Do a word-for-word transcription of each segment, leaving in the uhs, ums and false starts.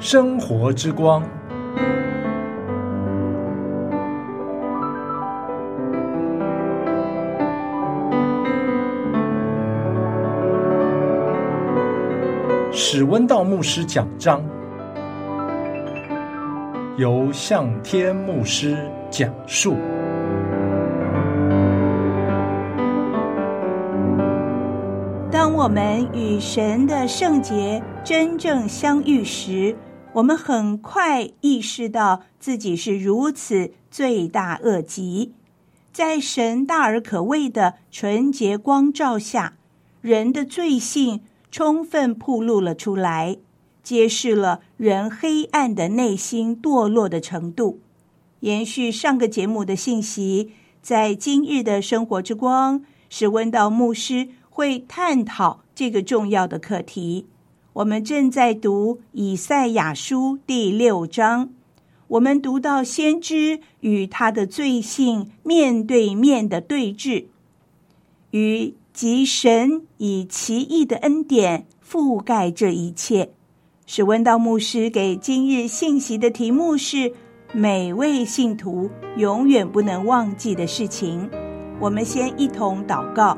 生活之光。史温道牧师讲章，由向天牧师讲述。 当我们与神的圣洁真正相遇时，我们很快意识到自己是如此罪大恶极。在神大而可畏的纯洁光照下，人的罪性充分暴露了出来，揭示了人黑暗的内心堕落的程度。延续上个节目的信息，在今日的生活之光，史温道牧师会探讨这个重要的课题。我们正在读以赛亚书第六章，我们读到先知与他的罪性面对面的对峙，与即神以奇异的恩典覆盖这一切。史温道牧师给今日信息的题目是每位信徒永远不能忘记的事情。我们先一同祷告。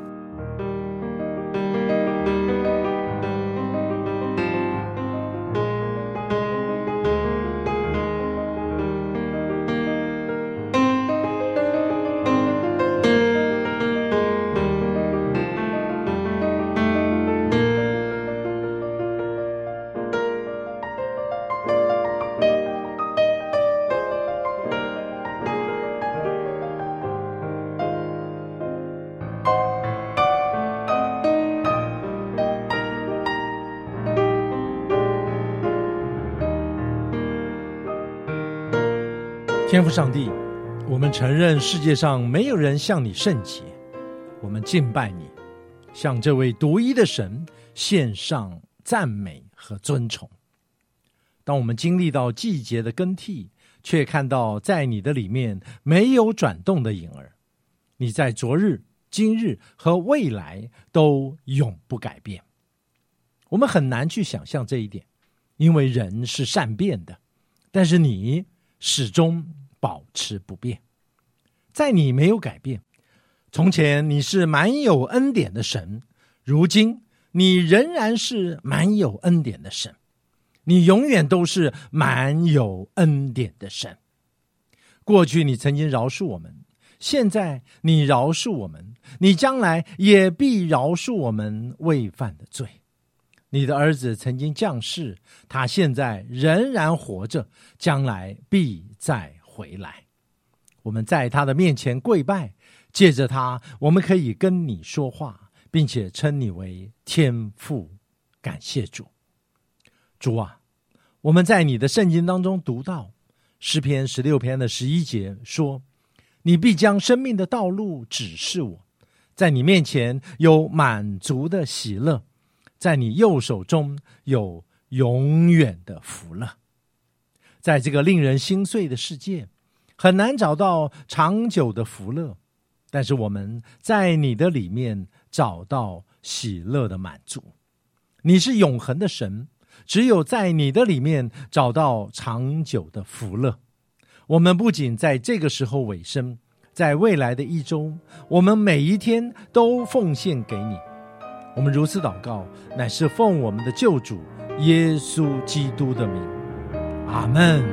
天父上帝，我们承认世界上没有人像你圣洁，我们敬拜你，向这位独一的神献上赞美和尊崇。当我们经历到季节的更替，却看到在你的里面没有转动的影儿，你在昨日、今日和未来都永不改变。我们很难去想象这一点，因为人是善变的，但是你始终保持不变，在你没有改变。从前你是满有恩典的神，如今你仍然是满有恩典的神，你永远都是满有恩典的神。过去你曾经饶恕我们，现在你饶恕我们，你将来也必饶恕我们未犯的罪。你的儿子曾经降世，他现在仍然活着，将来必再回来。我们在他的面前跪拜，借着他，我们可以跟你说话，并且称你为天父。感谢主。主啊，我们在你的圣经当中读到诗篇十六篇的十一节说，你必将生命的道路指示我，在你面前有满足的喜乐，在你右手中有永远的福乐。在这个令人心碎的世界，很难找到长久的福乐，但是我们在你的里面找到喜乐的满足。你是永恒的神，只有在你的里面找到长久的福乐。我们不仅在这个时候尾声，在未来的一周，我们每一天都奉献给你。我们如此祷告，乃是奉我们的救主耶稣基督的名，阿们。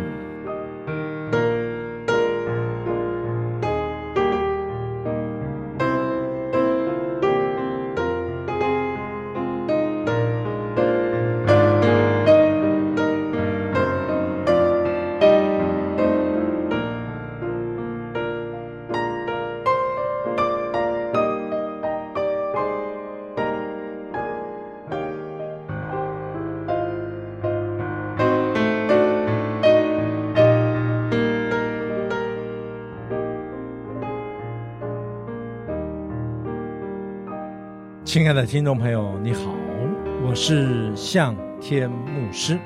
亲爱的听众朋友，你好，我是向天牧师。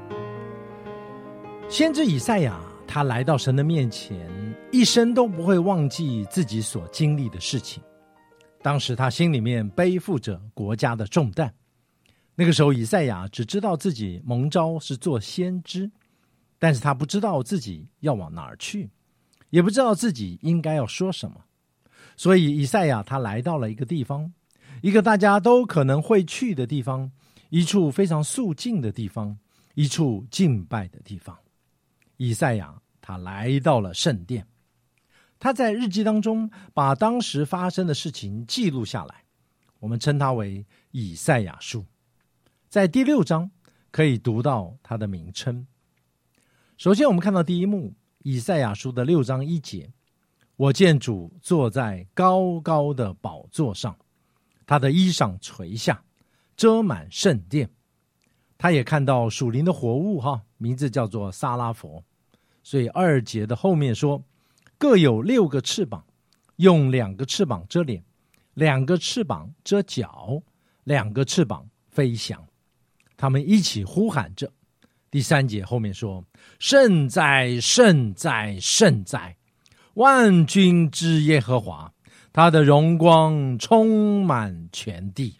先知以赛亚，他来到神的面前，一生都不会忘记自己所经历的事情。当时他心里面背负着国家的重担， 那个时候以赛亚只知道自己蒙召是做先知，但是他不知道自己要往哪儿去，也不知道自己应该要说什么。所以以赛亚他来到了一个地方，一个大家都可能会去的地方，一处非常肃静的地方，一处敬拜的地方。以赛亚他来到了圣殿，他在日记当中把当时发生的事情记录下来，我们称它为以赛亚书。在第六章可以读到它的名称。首先我们看到第一幕，以赛亚书的六章一节，我见主坐在高高的宝座上，他的衣裳垂下，遮满圣殿。他也看到属灵的活物哈，名字叫做撒拉佛。所以二节的后面说，各有六个翅膀，用两个翅膀遮脸，两个翅膀遮脚，两个翅膀飞翔。他们一起呼喊着。第三节后面说，圣哉，圣哉，圣哉，万军之耶和华，他的荣光充满全地。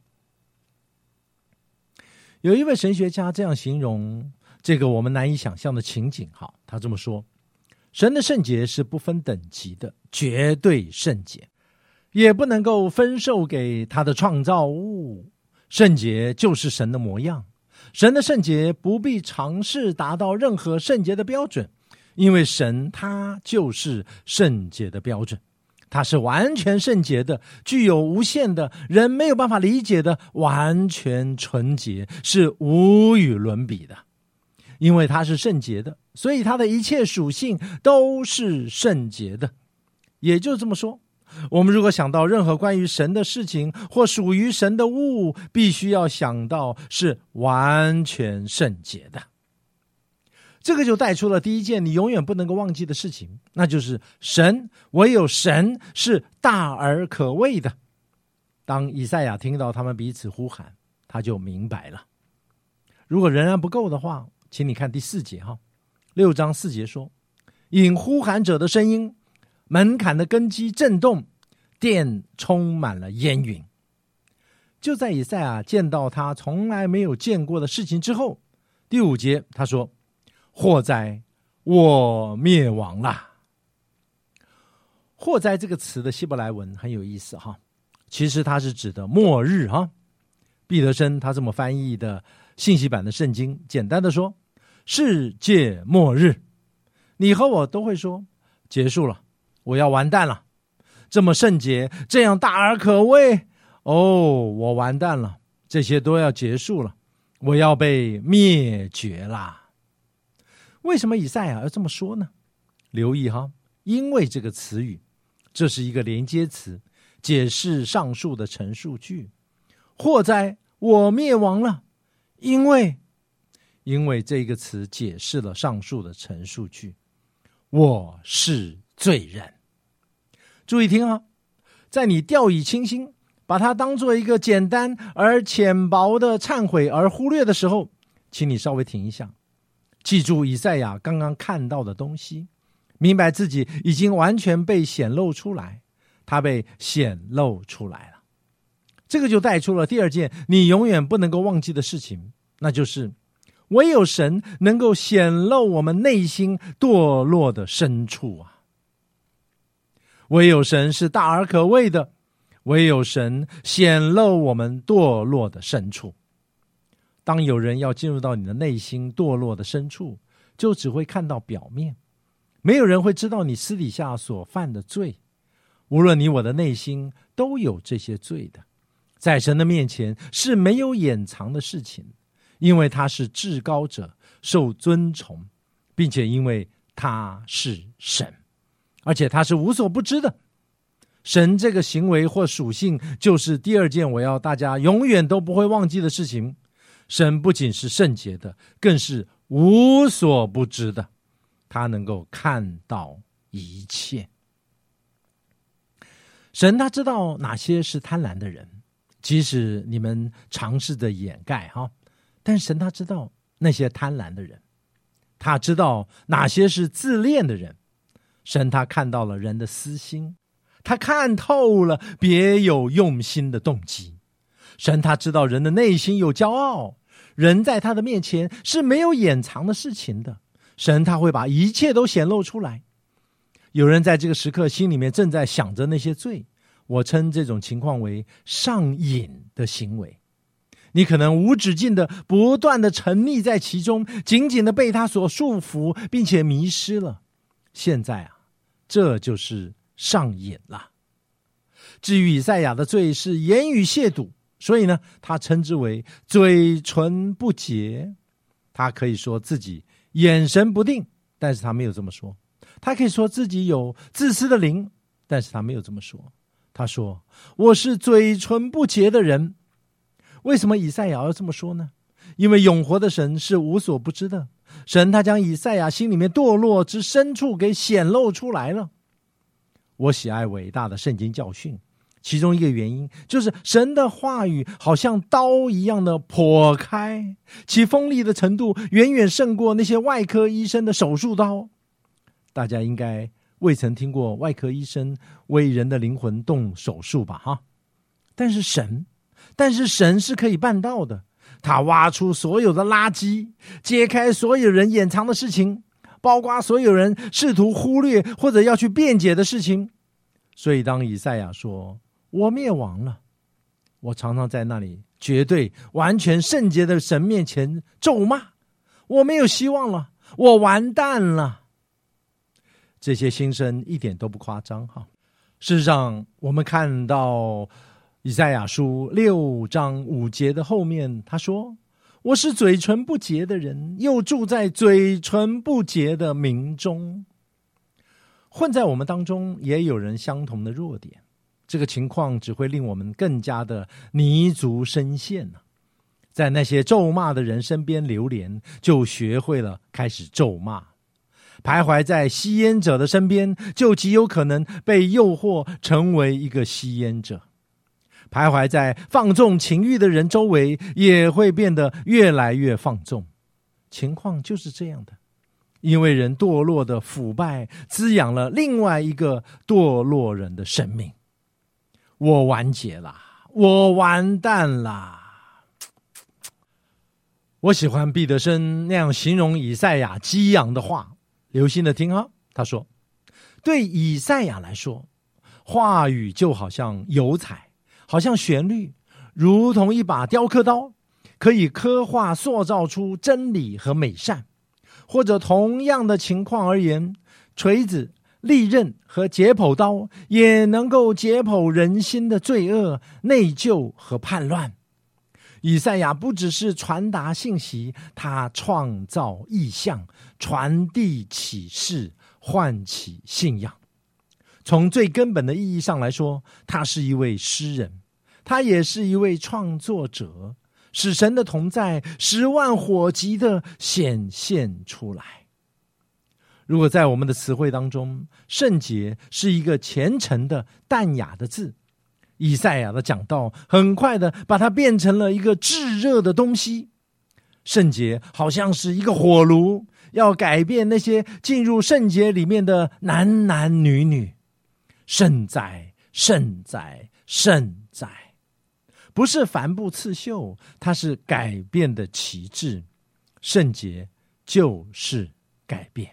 有一位神学家这样形容这个我们难以想象的情景，好，他这么说，神的圣洁是不分等级的，绝对圣洁，也不能够分授给他的创造物。圣洁就是神的模样，神的圣洁不必尝试达到任何圣洁的标准，因为神他就是圣洁的标准，他是完全圣洁的，具有无限的人没有办法理解的完全纯洁，是无与伦比的。因为他是圣洁的，所以他的一切属性都是圣洁的。也就这么说，我们如果想到任何关于神的事情或属于神的物，必须要想到是完全圣洁的。这个就带出了第一件你永远不能够忘记的事情，那就是神，唯有神是大而可畏的。当以赛亚听到他们彼此呼喊，他就明白了。如果仍然不够的话，请你看第四节哈，六章四节说，因呼喊者的声音，门槛的根基震动，殿充满了烟云。就在以赛亚见到他从来没有见过的事情之后，第五节他说，祸哉，我灭亡了。祸哉这个词的希伯来文很有意思哈，其实它是指的末日哈。毕德生他这么翻译的信息版的圣经，简单的说，世界末日。你和我都会说，结束了，我要完蛋了。这么圣洁，这样大而可畏，哦，我完蛋了，这些都要结束了，我要被灭绝啦。为什么以赛亚要这么说呢？留意哈，因为这个词语，这是一个连接词，解释上述的陈述句。祸哉，我灭亡了，因为因为这个词解释了上述的陈述句，我是罪人。注意听啊，在你掉以轻心，把它当作一个简单而浅薄的忏悔而忽略的时候，请你稍微停一下，记住以赛亚刚刚看到的东西，明白自己已经完全被显露出来，他被显露出来了。这个就带出了第二件你永远不能够忘记的事情，那就是唯有神能够显露我们内心堕落的深处啊！唯有神是大而可畏的，唯有神显露我们堕落的深处。当有人要进入到你的内心堕落的深处，就只会看到表面，没有人会知道你私底下所犯的罪。无论你我的内心都有这些罪的，在神的面前是没有掩藏的事情，因为他是至高者，受尊崇，并且因为他是神，而且他是无所不知的。神这个行为或属性，就是第二件我要大家永远都不会忘记的事情。神不仅是圣洁的，更是无所不知的，他能够看到一切。神他知道哪些是贪婪的人，即使你们尝试着掩盖哈，但神他知道那些贪婪的人，他知道哪些是自恋的人。神他看到了人的私心，他看透了别有用心的动机。 神他知道人的内心有骄傲，人在他的面前是没有掩藏的事情的，神他会把一切都显露出来。有人在这个时刻心里面正在想着那些罪，我称这种情况为上瘾的行为。你可能无止境的不断的沉溺在其中，紧紧的被他所束缚，并且迷失了。现在啊，这就是上瘾了。至于以赛亚的罪是言语亵渎，所以呢，他称之为嘴唇不洁。他可以说自己眼神不定，但是他没有这么说。他可以说自己有自私的灵，但是他没有这么说。他说，我是嘴唇不洁的人。为什么以赛亚要这么说呢？因为永活的神是无所不知的，神他将以赛亚心里面堕落之深处给显露出来了。我喜爱伟大的圣经教训，其中一个原因就是神的话语好像刀一样的剖开，其锋利的程度远远胜过那些外科医生的手术刀。大家应该未曾听过外科医生为人的灵魂动手术吧哈？但是神但是神是可以办到的，他挖出所有的垃圾，揭开所有人掩藏的事情，包括所有人试图忽略或者要去辩解的事情。所以当以赛亚说我灭亡了，我常常在那里绝对完全圣洁的神面前咒骂，我没有希望了，我完蛋了。这些心声一点都不夸张哈。事实上，我们看到以赛亚书六章五节的后面，他说，我是嘴唇不洁的人，又住在嘴唇不洁的民中。混在我们当中也有人相同的弱点，这个情况只会令我们更加的泥足深陷，在那些咒骂的人身边流连，就学会了开始咒骂。徘徊在吸烟者的身边，就极有可能被诱惑成为一个吸烟者。徘徊在放纵情欲的人周围，也会变得越来越放纵。情况就是这样的，因为人堕落的腐败滋养了另外一个堕落人的生命。我完结了，我完蛋了。我喜欢毕德生那样形容以赛亚激昂的话，留心的听啊。他说，对以赛亚来说，话语就好像油彩，好像旋律，如同一把雕刻刀，可以刻画塑造出真理和美善。或者同样的情况而言，锤子、利刃和解剖刀也能够解剖人心的罪恶、内疚和叛乱。以赛亚不只是传达信息，他创造意象，传递启示，唤起信仰。从最根本的意义上来说，他是一位诗人，他也是一位创作者，使神的同在十万火急的显现出来。如果在我们的词汇当中，圣洁是一个虔诚的淡雅的字，以赛亚的讲道很快的把它变成了一个炙热的东西。圣洁好像是一个火炉，要改变那些进入圣洁里面的男男女女。圣哉，圣哉，圣哉！不是帆布刺绣，它是改变的旗帜。圣洁就是改变。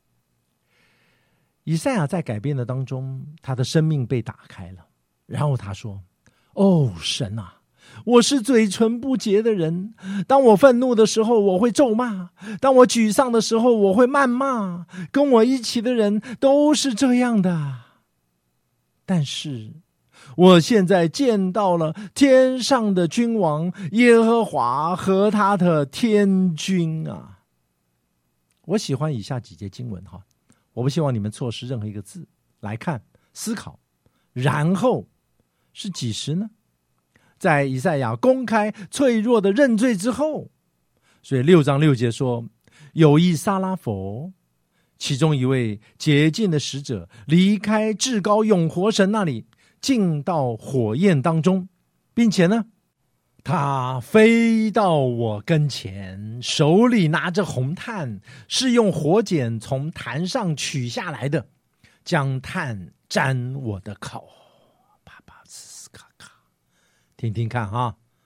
以赛亚在改变的当中，他的生命被打开了。然后他说，哦，神啊，我是嘴唇不洁的人，当我愤怒的时候我会咒骂，当我沮丧的时候我会谩骂，跟我一起的人都是这样的。但是我现在见到了天上的君王耶和华和他的天军啊。我喜欢以下几节经文哈，我不希望你们错失任何一个字，来看思考。然后是几时呢？在以赛亚公开脆弱的认罪之后。所以六章六节说，有一撒拉佛，其中一位洁净的使者离开至高永活神那里，进到火焰当中，并且呢，他飞到我跟前，手里拿着红炭，是用火剪从坛上取下来的，将炭沾我的口。啪啪呲咔咔，听听看哈，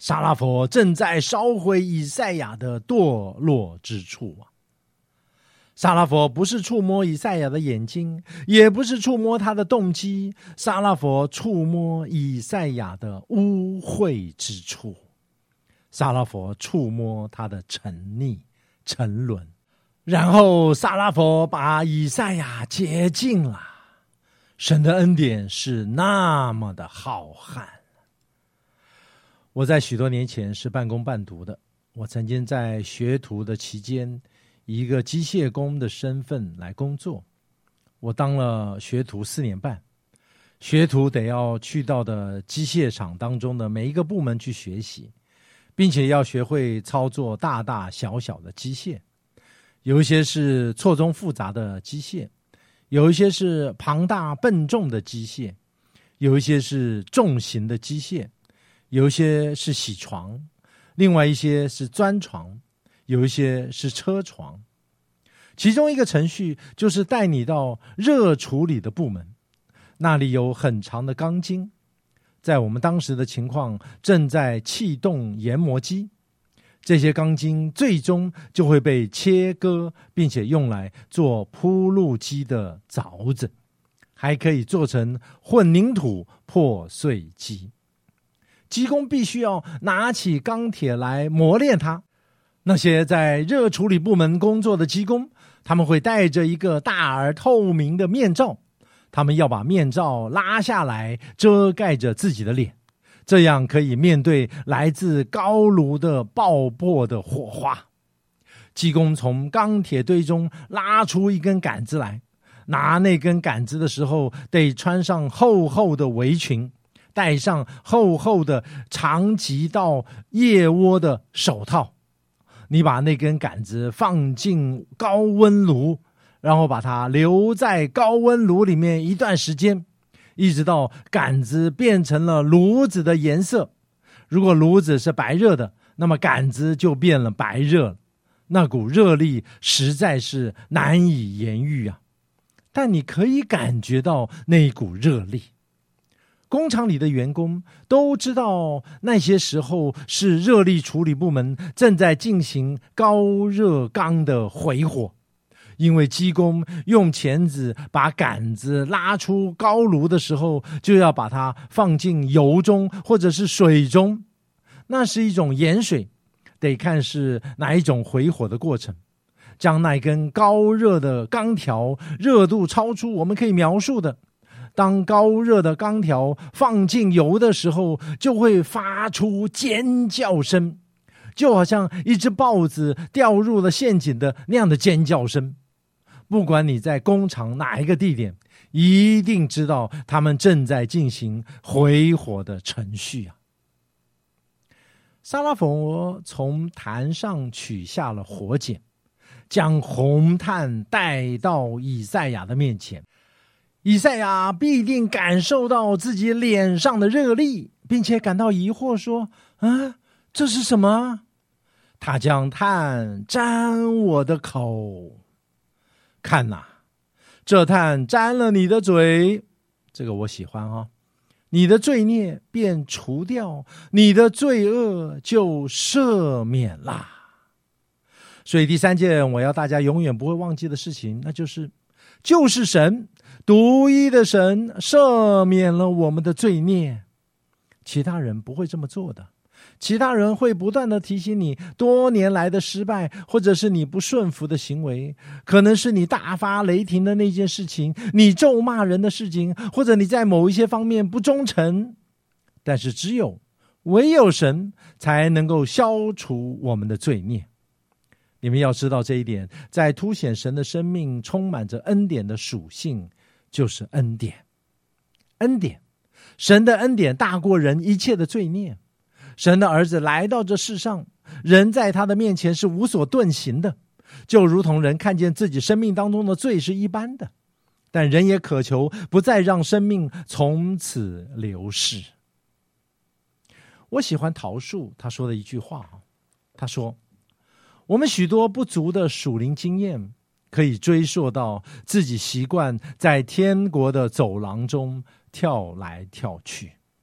撒拉佛正在烧毁以赛亚的堕落之处啊！撒拉佛不是触摸以赛亚的眼睛，也不是触摸他的动机，撒拉佛触摸以赛亚的污秽之处，撒拉佛触摸他的沉溺沉沦，然后撒拉佛把以赛亚洁净了。神的恩典是那么的浩瀚。我在许多年前是半工半读的，我曾经在学徒的期间以一个机械工的身份来工作，我当了学徒四年半。学徒得要去到的机械厂当中的每一个部门去学习，并且要学会操作大大小小的机械，有一些是错综复杂的机械，有一些是庞大笨重的机械，有一些是重型的机械，有一些是铣床，另外一些是钻床，有一些是车床。其中一个程序就是带你到热处理的部门，那里有很长的钢筋，在我们当时的情况正在气动研磨机，这些钢筋最终就会被切割，并且用来做铺路机的凿子，还可以做成混凝土破碎机。机工必须要拿起钢铁来磨练它。那些在热处理部门工作的机工，他们会戴着一个大而透明的面罩，他们要把面罩拉下来遮盖着自己的脸，这样可以面对来自高炉的爆破的火花。机工从钢铁堆中拉出一根杆子来，拿那根杆子的时候得穿上厚厚的围裙，戴上厚厚的长及到腋窝的手套。你把那根杆子放进高温炉，然后把它留在高温炉里面一段时间，一直到杆子变成了炉子的颜色。如果炉子是白热的，那么杆子就变了白热了。那股热力实在是难以言喻啊！但你可以感觉到那股热力。工厂里的员工都知道，那些时候是热力处理部门正在进行高热缸的回火，因为机工用钳子把杆子拉出高炉的时候，就要把它放进油中或者是水中，那是一种盐水，得看是哪一种回火的过程。将那根高热的钢条热度超出我们可以描述的，当高热的钢条放进油的时候，就会发出尖叫声，就好像一只豹子掉入了陷阱的那样的尖叫声。不管你在工厂哪一个地点，一定知道他们正在进行回火的程序啊。撒拉佛从坛上取下了火剪，将红炭带到以赛亚的面前。以赛亚必定感受到自己脸上的热力，并且感到疑惑，说：啊，这是什么？他将炭沾我的口，看哪，这炭沾了你的嘴，这个我喜欢啊、哦。你的罪孽便除掉，你的罪恶就赦免啦。所以第三件我要大家永远不会忘记的事情，那就是就是神独一的神赦免了我们的罪孽，其他人不会这么做的。其他人会不断的提醒你多年来的失败，或者是你不顺服的行为，可能是你大发雷霆的那件事情，你咒骂人的事情，或者你在某一些方面不忠诚。但是只有唯有神才能够消除我们的罪孽。你们要知道这一点，在凸显神的生命充满着恩典的属性，就是恩典。恩典，神的恩典大过人一切的罪孽。神的儿子来到这世上，人在他的面前是无所遁形的，就如同人看见自己生命当中的罪是一般的，但人也渴求不再让生命从此流逝。我喜欢陶树他说的一句话，他说，我们许多不足的属灵经验可以追溯到自己习惯在天国的走廊中跳来跳去，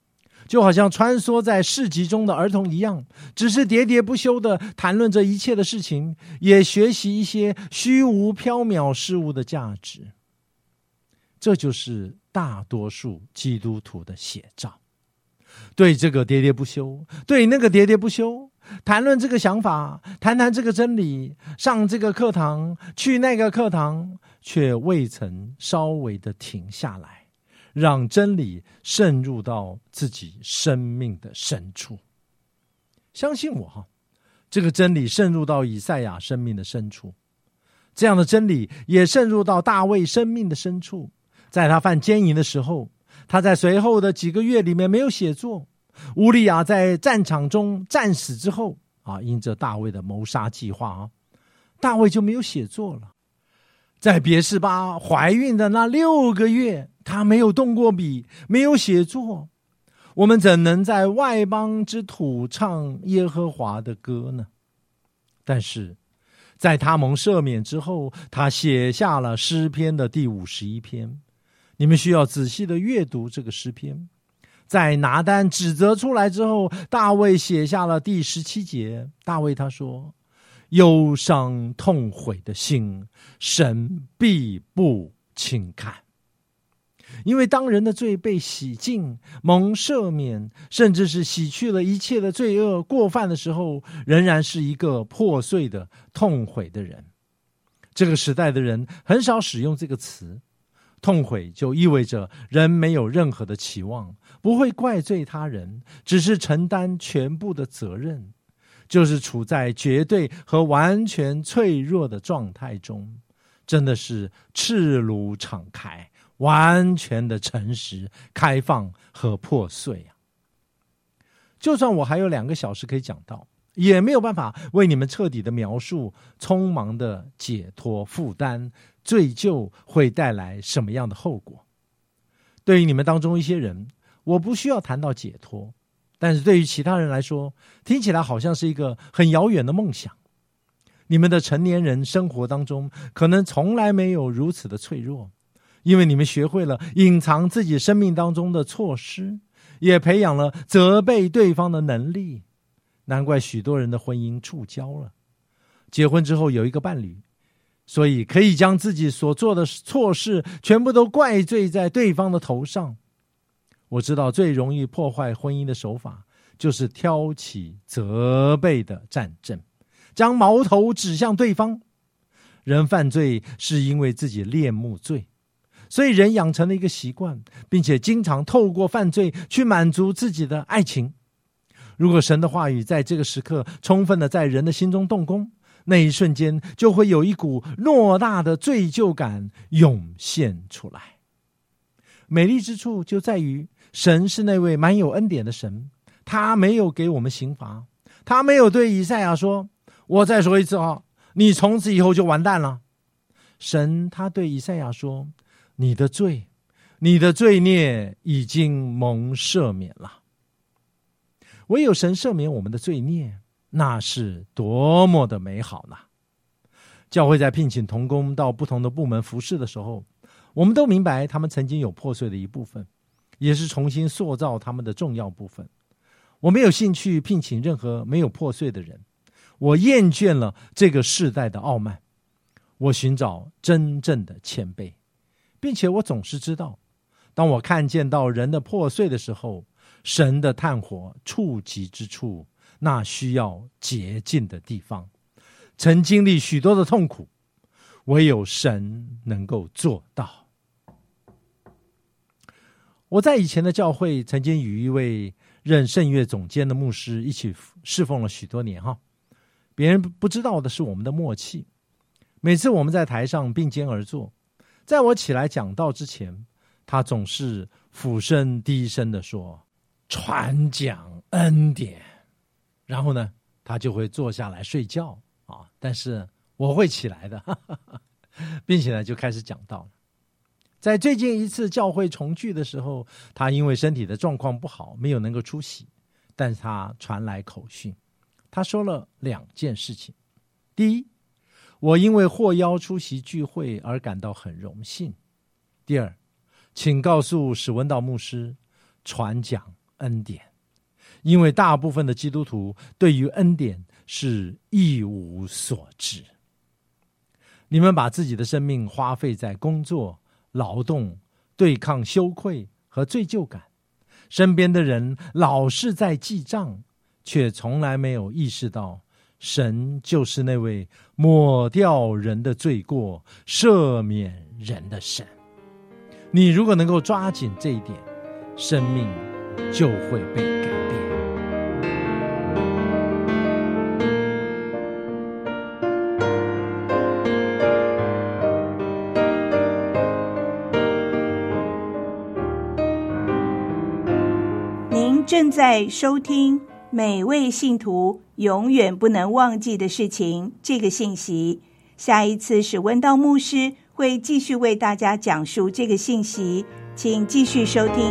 就好像穿梭在市集中的儿童一样，只是喋喋不休地谈论着一切的事情，也学习一些虚无缥缈事物的价值。这就是大多数基督徒的写照。对这个喋喋不休，对那个喋喋不休，谈论这个想法，谈谈这个真理，上这个课堂，去那个课堂，却未曾稍微的停下来，让真理渗入到自己生命的深处。相信我哈，这个真理渗入到以赛亚生命的深处，这样的真理也渗入到大卫生命的深处。在他犯奸淫的时候，他在随后的几个月里面没有写作。乌利亚在战场中战死之后啊，因着大卫的谋杀计划啊，大卫就没有写作了。在别是巴怀孕的那六个月，他没有动过笔，没有写作。我们怎能在外邦之土唱耶和华的歌呢？但是在他蒙赦免之后，他写下了诗篇的第五十一篇。你们需要仔细的阅读这个诗篇。在拿单指责出来之后，大卫写下了第十七节。大卫他说，忧伤痛悔的心，神必不轻看。因为当人的罪被洗净，蒙赦免，甚至是洗去了一切的罪恶过犯的时候，仍然是一个破碎的痛悔的人。这个时代的人很少使用这个词，痛悔就意味着人没有任何的期望，不会怪罪他人，只是承担全部的责任，就是处在绝对和完全脆弱的状态中，真的是赤裸敞开，完全的诚实、开放和破碎啊！就算我还有两个小时可以讲到，也没有办法为你们彻底的描述匆忙的解脱负担、罪疚会带来什么样的后果。对于你们当中一些人，我不需要谈到解脱，但是对于其他人来说，听起来好像是一个很遥远的梦想。你们的成年人生活当中可能从来没有如此的脆弱，因为你们学会了隐藏自己生命当中的错失，也培养了责备对方的能力。难怪许多人的婚姻触礁了。结婚之后有一个伴侣，所以可以将自己所做的错事全部都怪罪在对方的头上。我知道最容易破坏婚姻的手法，就是挑起责备的战争，将矛头指向对方。人犯罪是因为自己恋慕罪，所以人养成了一个习惯，并且经常透过犯罪去满足自己的爱情。如果神的话语在这个时刻充分的在人的心中动工，那一瞬间就会有一股偌大的罪疚感涌现出来。美丽之处就在于，神是那位满有恩典的神，他没有给我们刑罚，他没有对以赛亚说，我再说一次啊，你从此以后就完蛋了。神他对以赛亚说，你的罪，你的罪孽已经蒙赦免了。唯有神赦免我们的罪孽，那是多么的美好呢！教会在聘请同工到不同的部门服侍的时候，我们都明白他们曾经有破碎的一部分，也是重新塑造他们的重要部分。我没有兴趣聘请任何没有破碎的人，我厌倦了这个世代的傲慢，我寻找真正的谦卑，并且我总是知道，当我看见到人的破碎的时候，神的炭火触及之处，那需要洁净的地方，曾经历许多的痛苦，唯有神能够做到。我在以前的教会曾经与一位任圣乐总监的牧师一起侍奉了许多年哈，别人不知道的是我们的默契。每次我们在台上并肩而坐，在我起来讲道之前，他总是俯身低声地说，传讲恩典，然后呢他就会坐下来睡觉啊，但是我会起来的，哈哈哈，并且呢就开始讲道了。在最近一次教会重聚的时候，他因为身体的状况不好，没有能够出席，但是他传来口讯，他说了两件事情。第一，我因为获邀出席聚会而感到很荣幸。第二，请告诉史文道牧师，传讲恩典，因为大部分的基督徒对于恩典是一无所知。你们把自己的生命花费在工作、劳动、对抗羞愧和罪疚感，身边的人老是在记账，却从来没有意识到神就是那位抹掉人的罪过、赦免人的神。你如果能够抓紧这一点，生命就会被改变。 您正在收听每位信徒永远不能忘记的事情这个信息，下一次史温道牧师会继续为大家讲述这个信息，请继续收听。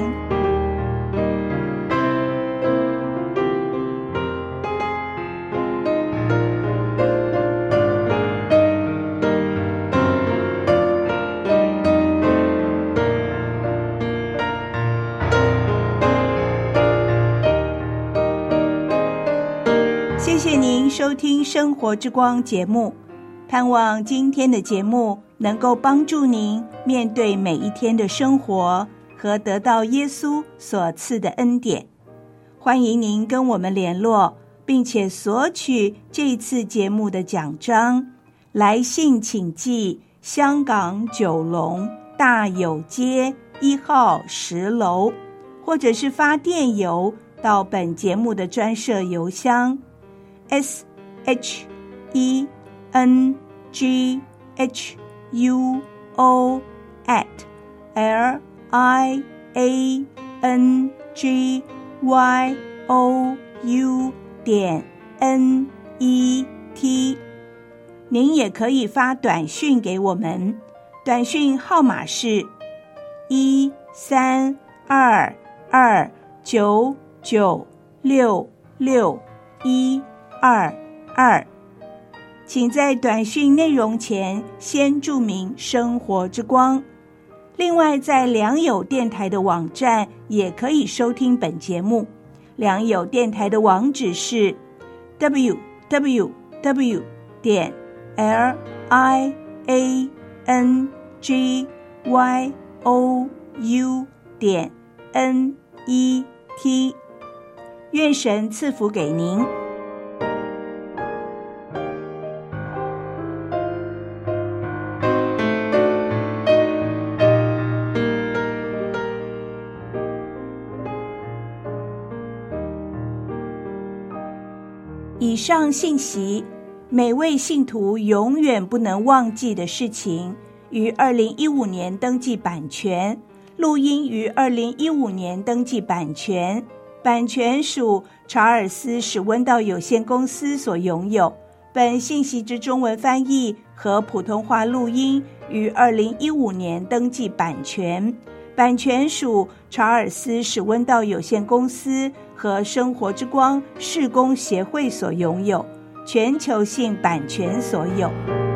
谢谢您收听生活之光节目，盼望今天的节目能够帮助您面对每一天的生活和得到耶稣所赐的恩典。欢迎您跟我们联络，并且索取这次节目的奖章。来信请寄香港九龙大有街一号十楼，或者是发电邮到本节目的专设邮箱 S H E N G H U O at L I A N G Y O U 点 N E T。 您也可以发短讯给我们，短讯号码是一三二二九九六六一二二，请在短讯内容前先注明生活之光。另外，在良友电台的网站也可以收听本节目。良友电台的网址是 double-u double-u double-u 点 L I A N G Y O U 点 N E T。 愿神赐福给您。以上信息，每位信徒永远不能忘记的事情，于二零一五年登记版权，录音于二零一五年登记版权，版权属查尔斯史温道有限公司所拥有。本信息之中文翻译和普通话录音于二零一五年登记版权，版权属查尔斯史温道有限公司和生活之光事工协会所拥有，全球性版权所有。